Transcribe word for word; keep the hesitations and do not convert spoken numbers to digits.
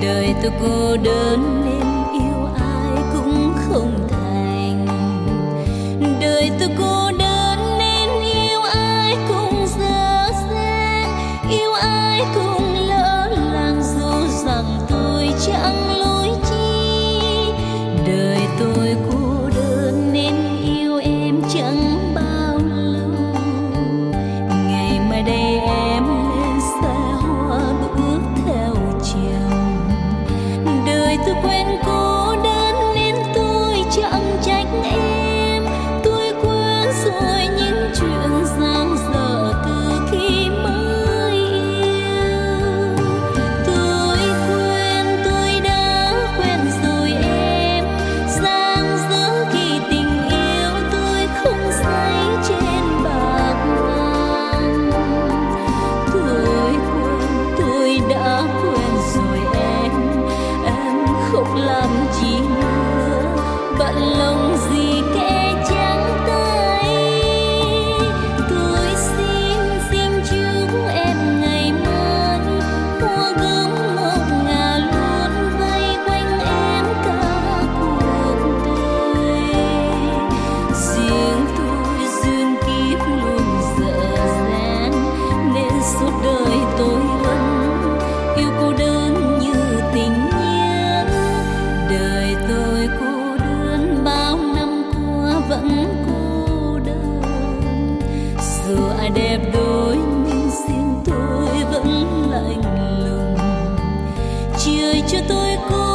đời tôi cô đơn nên yêu ai cũng không thành. Đời tôi cô đơn nên yêu ai cũng dở dang, yêu ai cũng lỡ làng dù rằng tôi chẳng lối chi. Đời tôi cô đơn nên yêu em chẳng bao lâu, ngày mai đây em lên xe hoa bước theo chồng. Đời tôi quen cô đơn nên tôi chẳng trách em, tôi quên rồi những chuyện giang dở từ khi mới yêu. Tôi quên, tôi đã quen rồi em, giang dở khi tình yêu tôi không say trên bạc vàng. Tôi quên, tôi đã quên rồi em, em không làm gì nữa, bận lòng gì kẻ trắng tay. Tôi xin xin chúc em ngày mai hoa gấm ngọc ngà luôn vây quanh em cả cuộc đời. Riêng tôi duyên kiếp luôn dở dang nên suốt đời tôi vẫn yêu cô đơn như tình nhân. Đời tôi cô đơn bao năm qua vẫn cô đơn, dù ai đẹp đôi nhưng riêng tôi vẫn lạnh lùng. Trời cho tôi cô